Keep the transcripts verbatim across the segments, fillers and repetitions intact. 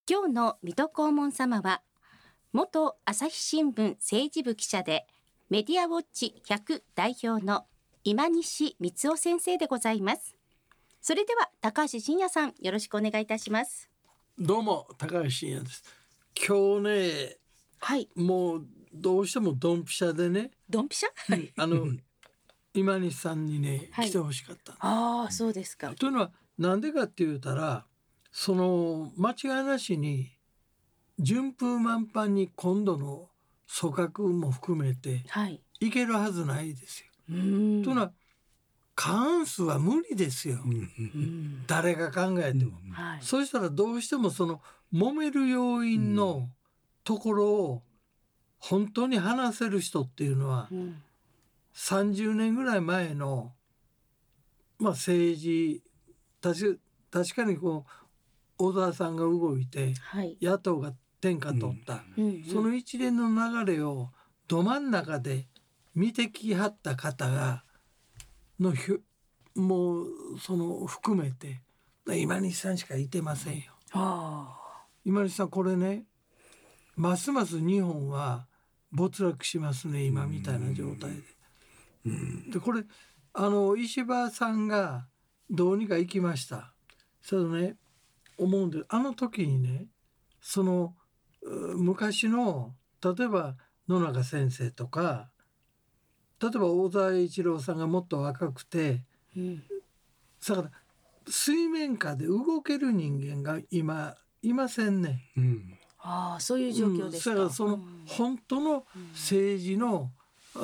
今日の水戸黄門様は元朝日新聞政治部記者でメディアウォッチひゃく代表の今西光雄先生でございます。それでは高橋真也さん、よろしくお願いいたします。 どうも高橋真也です。今日ね、 はい、 もうどうしてもドンピシャでね、 ドンピシャ、はい、 あの今西さんにね、 はい、 来てほしかった。 ああ、そうですか。 というのはなんでかって言うたら、その間違いなしに順風満帆に今度の組閣も含めていけるはずないですよ。 はい、というのは過半数は無理ですよ、うん、誰が考えても、うん、はい、そうしたらどうしてもその揉める要因のところを本当に話せる人っていうのは、うん、さんじゅうねんぐらい前の、まあ、政治確かにこう小沢さんが動いて、はい、野党が天下取った、うんうん、その一連の流れをど真ん中で見てきはった方がのもうその含めて今西さんしかいてませんよ。あ、今西さんこれね、ますます日本は没落しますね、今みたいな状態で。うん、でこれあの石破さんがどうにか行きました。それね、思うんで、あの時にね、その昔の例えば野中先生とか、例えば大沢栄一郎さんがもっと若くて、うん、だから水面下で動ける人間が今いませんね、うん、 ああ、そういう状況ですか、 うん、だからその本当の政治の、うん、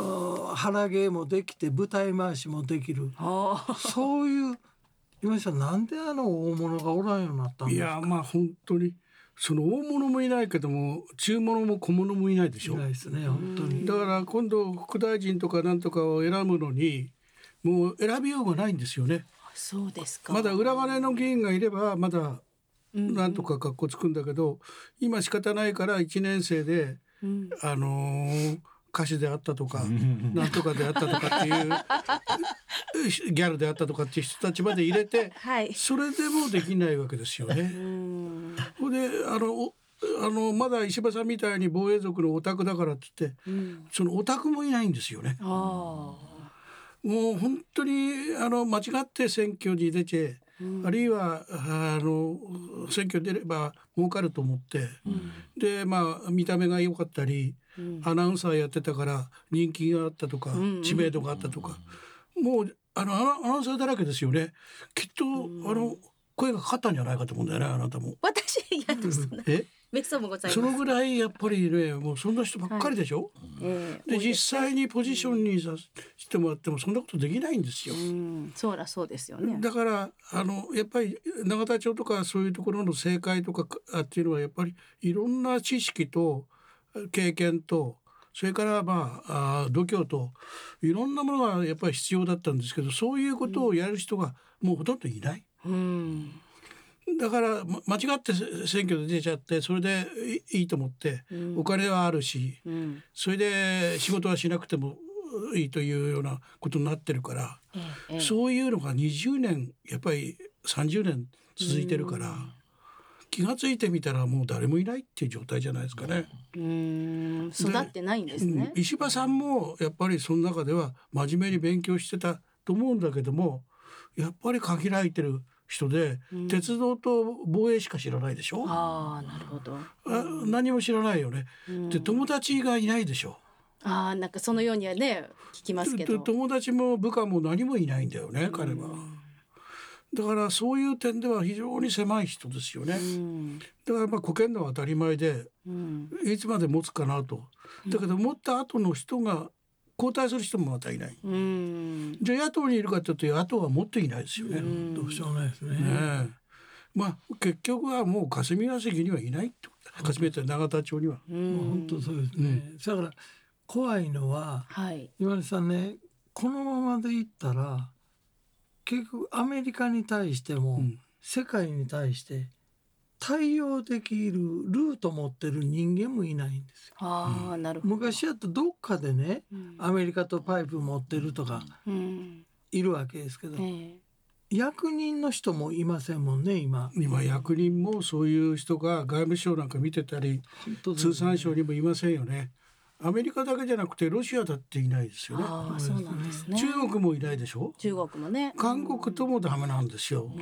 腹芸もできて舞台回しもできる、そういう今井さん、なんであの大物がおらんようになったんですか。 いや、まあ本当にその大物もいないけども中物も小物もいないでしょ。 いないですね、本当に。 だから今度副大臣とかなんとかを選ぶのにもう選びようがないんですよね。 そうですか。 まだ裏金の議員がいればまだなんとか格好つくんだけど、うんうん、今仕方ないからいちねん生で、うん、あのー、歌手であったとかなんとかであったとかっていうギャルであったとかっていう人たちまで入れて、はい、それでもできないわけですよね。うんであのあのまだ石破さんみたいに防衛族のオタクだからって言って、うん、そのオタクもいないんですよね。あ、もう本当にあの間違って選挙に出て、うん、あるいはあの選挙に出れば儲かると思って、うん、でまあ見た目が良かったり、うん、アナウンサーやってたから人気があったとか、うん、知名度があったとか、うん、もうあのアナウンサーだらけですよね。きっと、うん、あの声がかかったんじゃないかと思うんだよね、あなたも。 私いやそんなえめっそうもございます。 そのぐらいやっぱりね、もうそんな人ばっかりでしょ、はい、えー、で実際にポジションにさしてもらってもそんなことできないんですよ。 うん、そうらそうですよね。 だからあのやっぱり永田町とかそういうところの政界とかっていうのはやっぱりいろんな知識と経験とそれからまあ度胸といろんなものがやっぱり必要だったんですけど、そういうことをやる人がもうほとんどいない、うん、だから間違って選挙で出ちゃってそれでいいと思って、うん、お金はあるし、うん、それで仕事はしなくてもいいというようなことになってるから、ええ、そういうのがにじゅうねんやっぱりさんじゅうねん続いてるから、うん、気がついてみたらもう誰もいないっていう状態じゃないですかね。 うーん、育ってないんですね。 石破さんもやっぱりその中では真面目に勉強してたと思うんだけども、やっぱり限られてる人で、うん、鉄道と防衛しか知らないでしょ。 ああ、なるほど、 うん、何も知らないよね、うん、で友達がいないでしょ。 ああ、なんかそのようにはね聞きますけど、 友達も部下も何もいないんだよね、彼は。だからそういう点では非常に狭い人ですよね、うん、だからまあこけんのは当たり前で、うん、いつまで持つかなと。だけど持った後の人が交代する人もまたいない、うん、じゃあ野党にいるかというと野党はもっといないですよね、うん、 どうしようもないですね。 ね、まあ結局はもう霞が関にはいないって霞って永田町には、 うん、本当そうですね、うん、だから怖いのは、はい、今井さんね、このままでいったら結局アメリカに対しても、うん、世界に対して対応できるルート持ってる人間もいないんですよ。 あー、なるほど。 昔やったらどっかでね、うん、アメリカとパイプ持ってるとか、うん、いるわけですけど、えー、 役人の人もいませんもんね今。 今役人もそういう人が外務省なんか見てたり、ね、通産省にもいませんよね。アメリカだけじゃなくてロシアだっていないですよね。 あ、そうなんですね。 中国もいないでしょ。 中国もね。 韓国ともダメなんですよ、うん、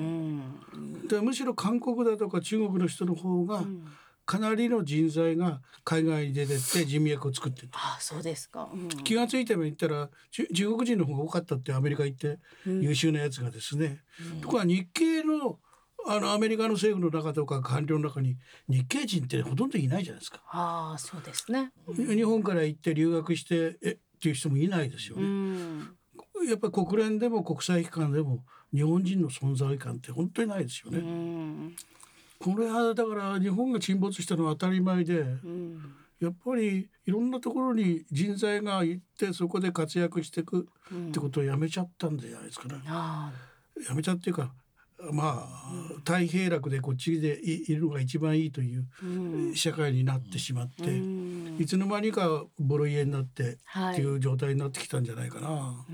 でむしろ韓国だとか中国の人の方がかなりの人材が海外に出てって人脈を作ってる。 あ、そうですか、うん、 気がついても言ったら中国人の方が多かったってアメリカ行って優秀なやつがですね、うん、とか日系のあのアメリカの政府の中とか官僚の中に日系人ってほとんどいないじゃないですか。 ああ、そうですね、 うん、日本から行って留学してえっていう人もいないですよね、うん、やっぱり国連でも国際機関でも日本人の存在感って本当にないですよね、うん、これはだから日本が沈没したのは当たり前で、うん、やっぱりいろんなところに人材が行ってそこで活躍していくってことをやめちゃったんじゃないですかね、うん、やめちゃっていうかまあ、うん、太平楽でこっちでいるのが一番いいという社会になってしまって、うん、いつの間にかボロ家になってっていう状態になってきたんじゃないかな、はい、 うん、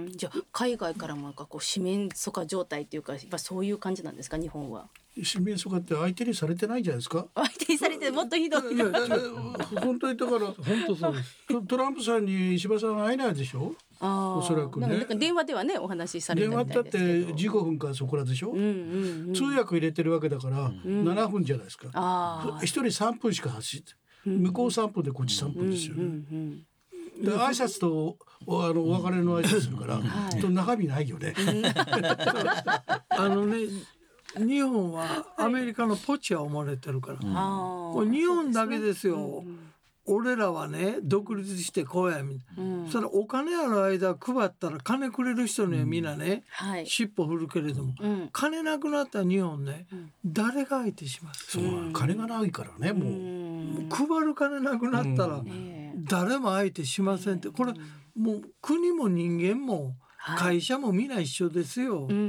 じゃあ海外からもなんかこう四面楚歌状態というかやっぱそういう感じなんですか日本は。 四面楚歌って相手にされてないんじゃないですか。 相手にされてもっとひどい。いやいや本当にだから本当そうですト, トランプさんに石破さんは会えないでしょ。あおそらくね。 なんか電話ではねお話しされたみたいですけど。 電話だってじゅうごふんからそこらでしょ、うんうんうん、通訳入れてるわけだからななふんじゃないですか、うん、ひとりさんぷんしか走って、うん、向こうさんぷんでこっちさんぷんですよね、うんうんうん、で挨拶とおあのお別れの挨拶するから、はい、と中身ないよねあのね日本はアメリカのポチは思われてるから、うん、これ日本だけですよ、うんうん、俺らはね独立してこうやみたいな、うん、それお金ある間配ったら金くれる人にはみんなね、うんはい、尻尾振るけれども、うん、金なくなった日本ね、うん、誰が相手します。 そう、うん、金がないからねもう、うん、 もう配る金なくなったら、うん、誰も相手しませんって、これもう国も人間も会社もみんな一緒ですよ、はいうんうん、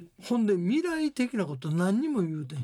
ほんで未来的なこと何にも言うて、うん、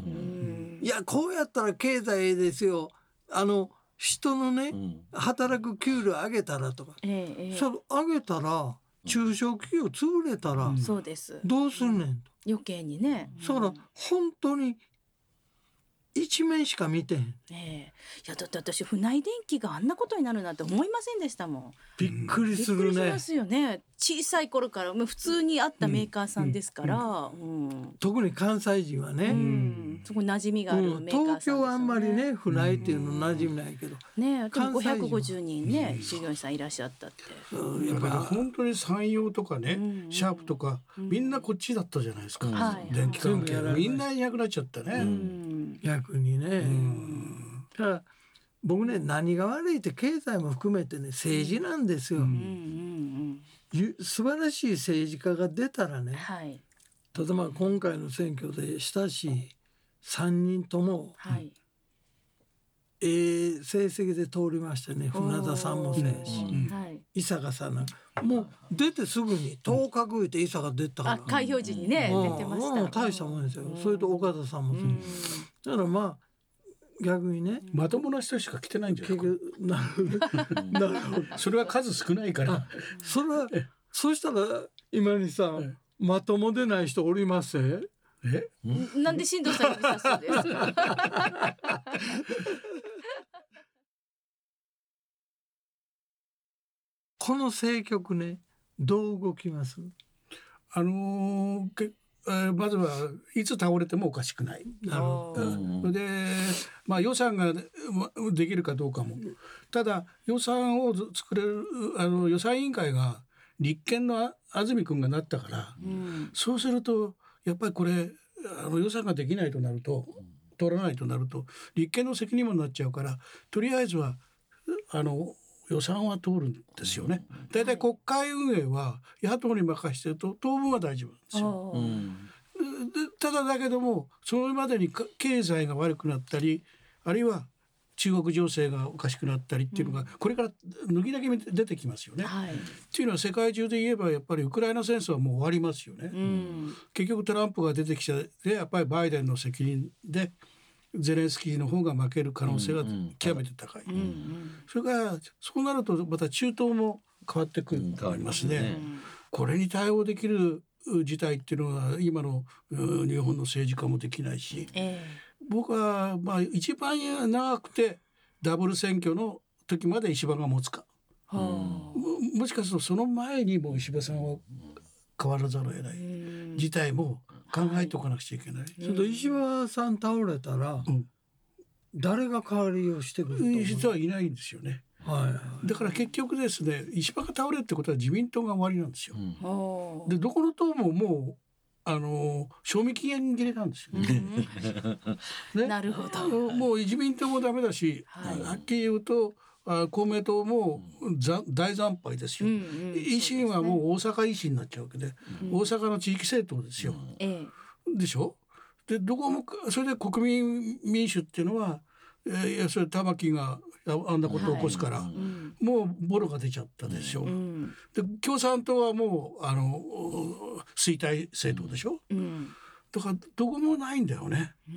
いやこうやったら経済ですよあの人のね、うん、働く給料上げたらとか、ええ、それ上げたら中小企業潰れたら、うん、 そうですどうすんねんと、 余計にね、 うん、そら本当に一面しか見てへん、 えー、いやだって私府内電気があんなことになるなんて思いませんでしたもん。 びっくりするね。びっくりしますよね。小さい頃からもう普通にあったメーカーさんですから、うんうん、 特に関西人はね、うん、 そこに馴染みがあるメーカーさんですよね、 東京はあんまりね府内っていうの馴染みないけど、 うん、ねでもごひゃくごじゅうにんね、うん、従業員さんいらっしゃったって、 うん、やっぱり本当に山陽とかね、うん、シャープとか、うん、みんなこっちだったじゃないですか、うん、電気関係みんないなくなっちゃったね、うん、 逆にね、うん、だから僕ね何が悪いって経済も含めてね政治なんですよ、うんうんうん、素晴らしい政治家が出たらね、はい、例えば今回の選挙で親しいさんにんとも、はい、えー、成績で通りましたね。船田さんもそうやし、うんはい、伊坂さんなんかもう出てすぐに当確言って伊坂出たから、 あ開票時にね、うん、出てました、うん、 大したもんですよ、うん、それと岡田さんもそう、うん、だからまあ逆にねまともな人しか来てないんじゃないですか。なるほどそれは数少ないからそれはそうしたら今にさんまともでない人おりますえなんで進藤さんにさそうですかこの政局ねどう動きます？ あのーえー、まずはいつ倒れてもおかしくない。なるほど、うん、で、まあ、予算ができるかどうかも。ただ予算を作れるあの予算委員会が立憲の安住君がなったから、うん、そうするとやっぱりこれあの予算ができないとなると通らないとなると立憲の責任もなっちゃうからとりあえずはあの予算は通るんですよね。だいたい国会運営は野党に任せてると当分は大丈夫なんですよ、うん、でただだけどもそれまでに経済が悪くなったりあるいは中国情勢がおかしくなったりっていうのがこれから脱ぎだけ出てきますよね、はい、っていうのは世界中で言えばやっぱりウクライナ戦争はもう終わりますよね、うん、結局トランプが出てきてやっぱりバイデンの責任でゼレンスキーの方が負ける可能性が極めて高い、うんうん、それからそうなるとまた中東も変わってくると思いますね、うん、これに対応できる事態っていうのは今の日本の政治家もできないし、えー、僕はまあ一番長くてダブル選挙の時まで石破が持つか、うん、も, もしかするとその前にもう石破さんは変わらざるを得ない事態も考えておかなくちゃいけない、はい、 ちょっと石破さん倒れたら、うん、誰が代わりをしてくると思う？ 実はいないんですよね、はい、だから結局ですね、石破が倒れるってことは自民党が終わりなんですよ、うん、でどこの党ももうあの賞味期限切れなんですよ、 うんね、なるほど。 もう自民党もダメだし、はい、はっきり言うとあ公明党も大惨敗ですよ、うんうん、維新はもう大阪維新になっちゃうわけで、うん、大阪の地域政党ですよ、うん、でしょ。でどこもそれで国民民主っていうのは、えー、いやそれ玉木があんなことを起こすから、はい、もうボロが出ちゃったでしょ、うん、で共産党はもうあの衰退政党でしょ、うん、だからどこもないんだよね、うん、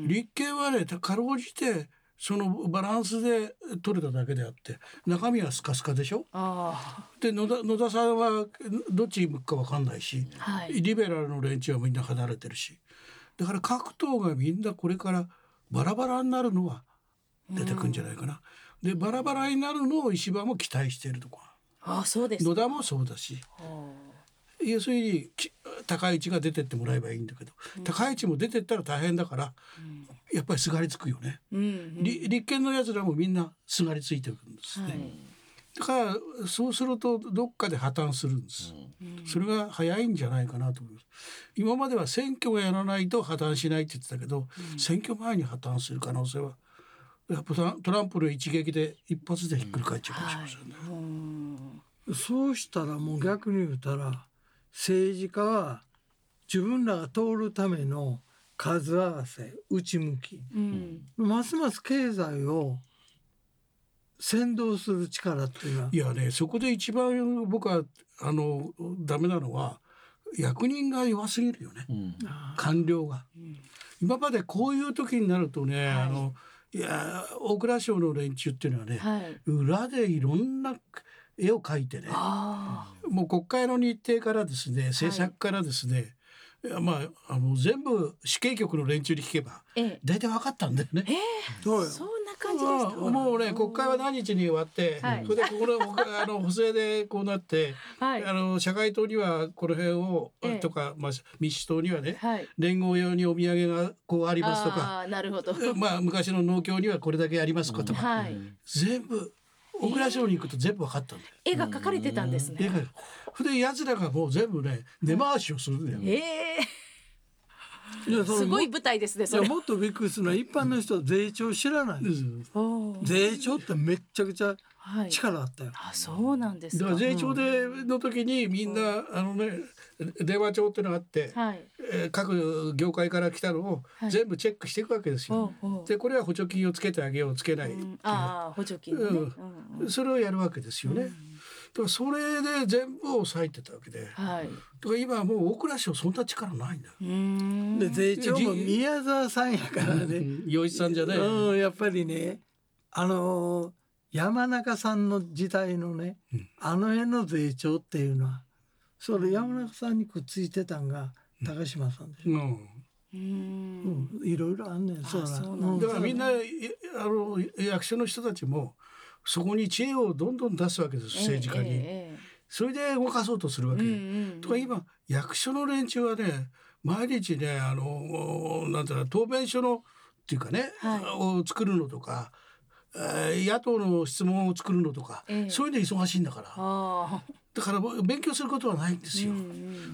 立憲はねかろうじてそのバランスで取れただけであって中身はスカスカでしょ。あで 野田、野田さんはどっち向くか分かんないし、はい、リベラルの連中はみんな離れてるし、だから各党がみんなこれからバラバラになるのは出てくるんじゃないかな、うん、でバラバラになるのを石破も期待しているとか、 あそうです、 野田もそうだし、要するに高市が出てってもらえばいいんだけど、うん、高市も出てったら大変だから、うん、やっぱりすがりつくよね、うんうん、立憲のやつらもみんなすがりついてくるんですね、はい、だからそうするとどっかで破綻するんです、うん、それが早いんじゃないかなと思います。今までは選挙をやらないと破綻しないって言ってたけど、うん、選挙前に破綻する可能性はやっぱトランプの一撃で一発でひっくり返っちゃうかもしれませんね、うんはいうん、そうしたらもう逆に言うたら政治家は自分らが通るための数合わせ内向き、うん、ますます経済を先導する力っていうのはいやね、そこで一番僕はあのダメなのは役人が弱すぎるよね、うん、官僚が、うん、今までこういう時になるとね、はい、あのいや大蔵省の連中っていうのはね、はい、裏でいろんな絵を描いてね、もう国会の日程からですね政策からですね、はい、まあ、あの全部死刑局の連中に聞けば大体分かったんだよね、ええ、そうよ、そんな感じでした。 もうね国会は何日に終わって、はい、それでここのあの補正でこうなって、はい、あの社会党にはこの辺を、ええ、とか、まあ、民主党にはね、はい、連合用にお土産がこうありますとか、 あなるほど、 まあ、昔の農協にはこれだけありますとか、うんはい、全部小倉省に行くと全部分かったんだよ、 絵が描かれてたんですね。 それで奴らがもう全部ね根回しをするんだよ、えー、いやすごい舞台ですねそれ。 いやもっとびっくりするのは一般の人は税調知らないんです、うん、税調ってめっちゃくちゃ力あったよ、 はい、あそうなんですか。 だから税調での時にみんな、うん、あのね電話帳っていうのがあって、はいえー、各業界から来たのを全部チェックしていくわけですよ、はい、でこれは補助金をつけてあげようつけない、うん、 あ補助金、ねうんうん、それをやるわけですよね、うん、だからそれで全部抑えてたわけで、はい、だから今はもう大蔵省そんな力ないんだよ。 うんで税調も宮沢さんやからね洋一さんじゃない、 うん、やっぱりねあのー、山中さんの時代のね、うん、あの辺の税調っていうのはそれ山中さんにくっついてたんが高島さんでしょ、うんうんうん、いろいろあんねん。そうなんだからみんなあの役所の人たちもそこに知恵をどんどん出すわけです政治家に、えーえー、それで動かそうとするわけ、うんうんうん、とか今役所の連中はね毎日ねあのなんていうの答弁書のっていうかね、はい、を作るのとか野党の質問を作るのとか、えー、そういうの忙しいんだからあだから勉強することはないんですよ、うんうん、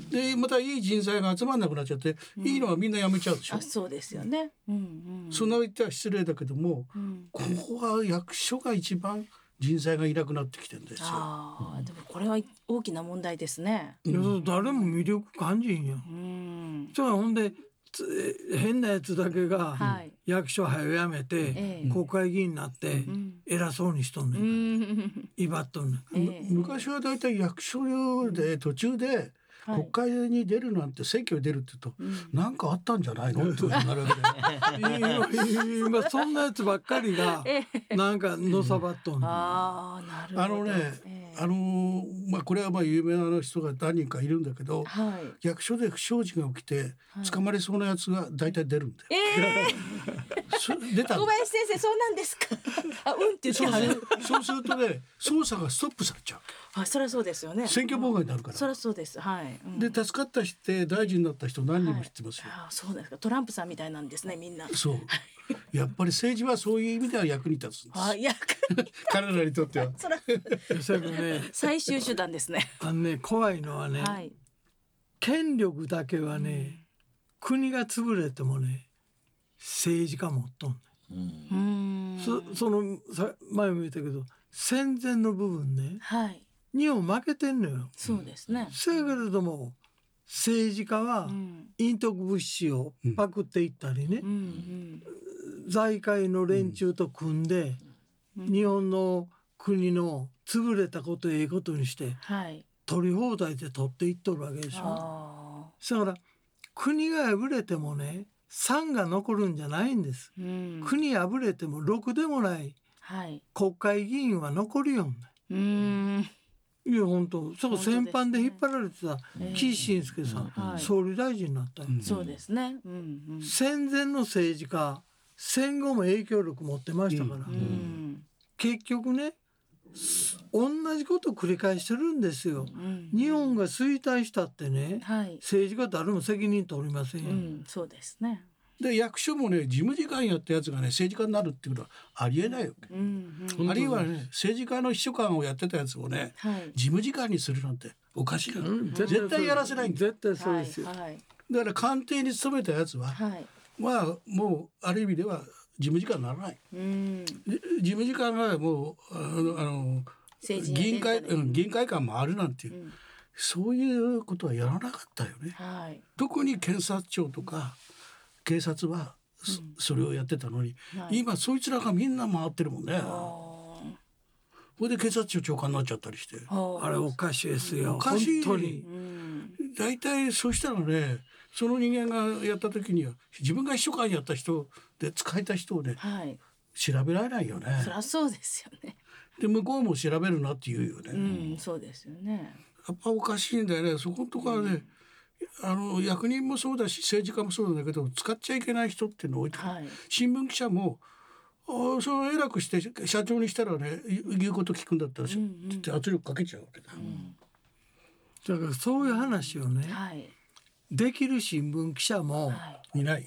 でまたいい人材が集まんなくなっちゃって、うん、いいのはみんな辞めちゃうでしょ。 あそうですよね、うんうん、 そんな言っては失礼だけども、うん、ここは役所が一番人材がいなくなってきてるんですよ。 あでもこれは大きな問題ですね、 うん、誰も魅力感じんよ、うん、じゃあほんで変なやつだけが役所早辞めて、はい、国会議員になって偉そうにしとんねん、うん、威張っとんねん、 えー、昔はだいたい役所で途中ではい、国会に出るなんて選挙に出るって言うと、うん、なんかあったんじゃないのってことになるわけで今そんなやつばっかりがなんかのさばっとんの、うん、 あ, なるほどあのね、えー、あのまあこれはまあ有名な人が何人かいるんだけど、はい、役所で不祥事が起きて捕まりそうなやつが大体出るんだよ、 えー、出た小林先生そうなんですかあうんって言ってそうそうするとね捜査がストップされちゃう。 あ、そりゃそうですよね。 選挙妨害になるから。 そりゃそうです。はい。 うん、で助かった人って大臣になった人何人も知ってますよ。 はい、あ、そうですか。トランプさんみたいなんですね、みんな。 そう。やっぱり政治はそういう意味では役に立つんです。 あ、役に彼らにとっては。 そらね、最終手段ですね。 あのね、怖いのはね、はい、権力だけはね、うん、国が潰れてもね、政治家持っとんね。うん、そ, その前も言ったけど戦前の部分ね、はい、日本負けてんのよ。 そうですね。 せやけれども政治家は陰徳物資をパクっていったりね、うんうんうん、財界の連中と組んで、うん、日本の国の潰れたことをええことにして、はい、取り放題で取っていっとるわけでしょ。だから国が破れてもね賛が残るんじゃないんです、うん、国破れてもろくでもない、はい、国会議員は残るよん、うん、いや本当そう戦犯で引っ張られてた岸信介さん、えーはい、総理大臣になったよ、うん、 そうですね、うんうん、 戦前の政治家戦後も影響力持ってましたから、うんうん、結局ね同じことを繰り返してるんですよ、うんうん、日本が衰退したってね、はい、政治家誰も責任取りませんよ、うん、 そうですね。 で役所もね事務次官やったやつがね政治家になるっていうのはありえないわけ、うんうん、あるいはね政治家の秘書官をやってたやつをね、はい、事務次官にするなんておかしいな、うん、絶対やらせないんだ。 絶対そうですよ、 はいはい、だから官邸に勤めたやつは、はい、まあもうある意味では事務次官にならない、うん、事務次官がもうあのあの議員会、うん、議員会館もあるなんていう、うん、そういうことはやらなかったよね、はい、特に検察庁とか警察は、うん、それをやってたのに、はい、今そいつらがみんな回ってるもんね。それで警察庁長官になっちゃったりして、 あれおかしいですよ、 おかしい。 本当にだいたいそうしたらねその人間がやった時には自分が秘書官やった人で使えた人をね、はい、調べられないよね。 そりゃそうですよね。 で向こうも調べるなって言うよね、 うん、そうですよね。 やっぱおかしいんだよね。そこのとこはね、うん、あの役人もそうだし政治家もそうなんだけど使っちゃいけない人っていうのを置いて、はい、新聞記者もあその偉くして社長にしたらね言うこと聞くんだったら、うんうん、って圧力かけちゃうわけだ、うん、 だからそういう話をね、はい、できる新聞記者もいない、はい、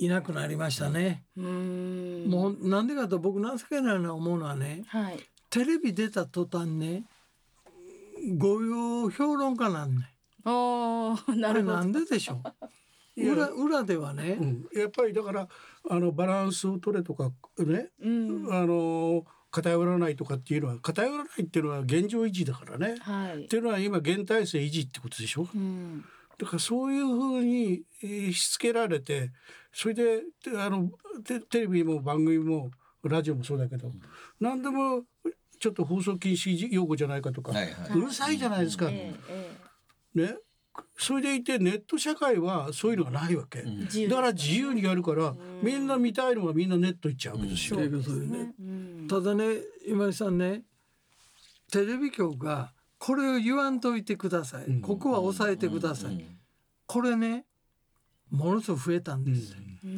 いなくなりましたね。うーんもうなんでかと僕情けないな思うのはね、はい、テレビ出た途端ね御用評論家なんね。 おなるほど。 あれなんででしょう裏, 裏ではね、 うん、やっぱりだからあのバランスを取れとかね、うん、あの偏らないとかっていうのは偏らないっていうのは現状維持だからね、はい、っていうのは今現体制維持ってことでしょ、うん、だからそういうふうにしつけられてそれであの テ, テレビも番組もラジオもそうだけど、うん、何でもちょっと放送禁止用語じゃないかとか、はいはい、うるさいじゃないですか、うんええね、それでいてネット社会はそういうのがないわけ、うん、だから自由にやるから、うん、みんな見たいのがみんなネット行っちゃうわけですよ、うん、 ねうん、ただね今井さんねテレビ局がこれを言わんといてください、うん、ここは抑えてください、うん、これねものすごく増えたんです、うん、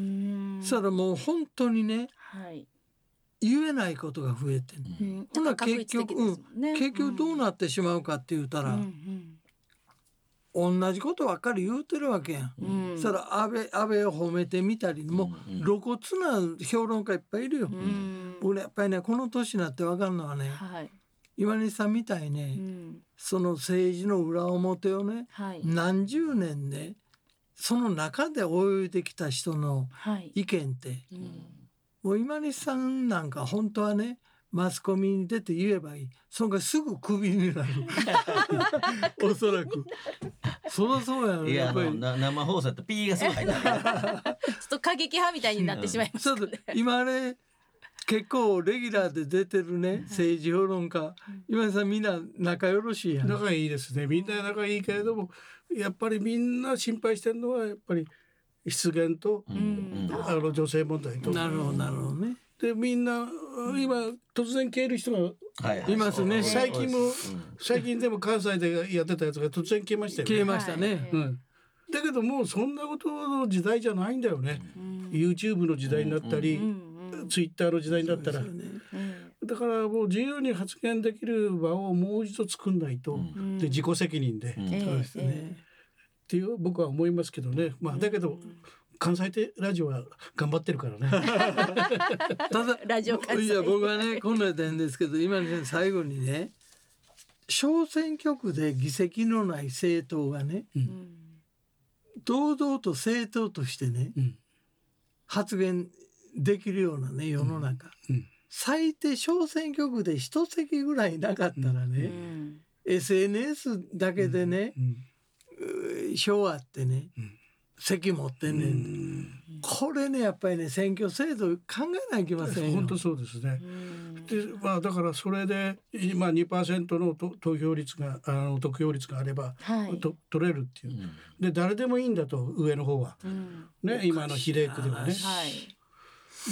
そしたらもう本当にね、はい、言えないことが増えてる、うんほな結局、うん、結局どうなってしまうかって言ったら、うんうん、同じことばっかり言うてるわけやん、うん、そしたら安倍、安倍を褒めてみたりもう露骨な評論家いっぱいいるよ、うん、僕ねやっぱりねこの年になって分かるのはね、はい、岩西さんみたいね、うん、その政治の裏表をね、はい、何十年ねその中で泳いできた人の意見って、はいうん、もう今西さんなんか本当はねマスコミに出て言えばいいそのがすぐクビになるおそらくそりゃそうやね。 いややっぱり生放送ってピーがすぐ入ってるちょっと過激派みたいになってしまいますね、 うん、今あれ結構レギュラーで出てるね政治評論家、今井さんみんな仲よろしいやん。 仲いいですね。みんな仲いいけれども、やっぱりみんな心配してるのはやっぱり失言と、うん、あの女性問題と。 なるほどなるほどね。 でみんな今突然消える人がいますね。最近も、うん、最近でも関西でやってたやつが突然消えましたよね。 消えましたね、はい、 うん、だけどもうそんなことの時代じゃないんだよね、うん、YouTube の時代になったり、うん、Twitter の時代になったら、ね、だからもう自由に発言できる場をもう一度作んないと、うん、で自己責任で、うん、そうですね、っていう僕は思いますけどね。まあだけど、うん関西テラジオは頑張ってるからね。 ただラジオ関西いや僕はねこんなやったんですけど、今ね最後にね小選挙区で議席のない政党がね、うん、堂々と政党としてね、うん、発言できるようなね世の中、うんうん、最低小選挙区で一席ぐらいなかったらね、うん、エスエヌエス だけでね、うん、票あってね、うん席持ってんねん、んこれねやっぱりね選挙制度考えないといけませんよ。 本当そうですね。で、まあ、だからそれで今 にパーセント の投票率があの得票率があれば、はい、と取れるっていう、うん、で誰でもいいんだと上の方は、うん、ね今の比例区ではね。はい、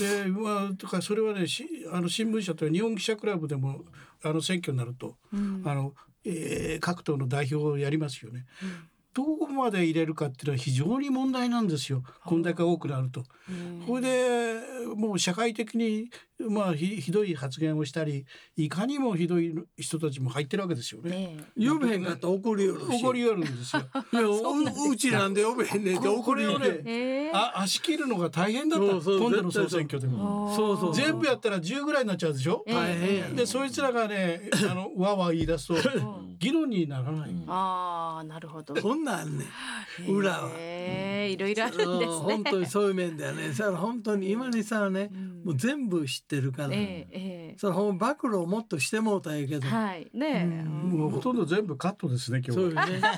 でまあとかそれはねしあの新聞社と日本記者クラブでもあの選挙になると、うん、あのえー、各党の代表をやりますよね。うんどこまで入れるかっていうのは非常に問題なんですよ。こんだけ多くなると。これでもう社会的にまあ ひ, ひどい発言をしたりいかにもひどい人たちも入ってるわけですよね。 呼べへんかったら怒りよるし怒りよるんですよ。 いや う, うちなんで呼べへんねんって怒りよるね。あ足切るのが大変だった。そうそう今度の総選挙でもそうそう全部やったらじゅうぐらいになっちゃうでしょ。大変やでそいつらがねあのわわ言い出すと議論にならない。 ああなるほど。 こんなんあんねん裏は。 いろいろあるんですね。 本当にそういう面だよね。それ本当に今にさはね、うん、もう全部知ってるから、えーえー、その暴露をもっとしてもうたんやけど、 はいね、 うん、もうほとんど全部カットですね今日は。そうね。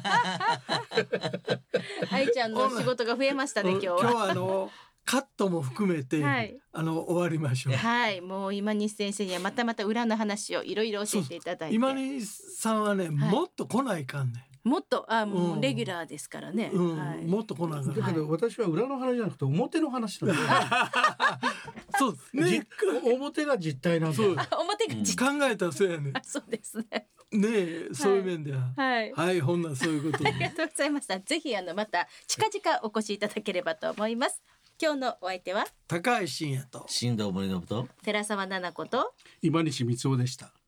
愛ちゃんの仕事が増えましたね今日は。 今日はあのカットも含めて、はい、あの終わりましょう。 はいもう今西先生にはまたまた裏の話をいろいろ教えていただいて。 今西さんはね、はい、もっと来ないかんね。 もっとあもうレギュラーですからね、 うんはい、もっと来ないから。 だけど私は裏の話じゃなくて表の話なんでそうね表が実態なんだ。 表が実態、 うん、考えたらそうやね。 そうですね。 ねえそういう面でははい、はい、ほんなそういうことありがとうございました。ぜひあのまた近々お越しいただければと思います。今日のお相手は高橋真也と新藤森信と寺澤奈々子と今西光雄でした。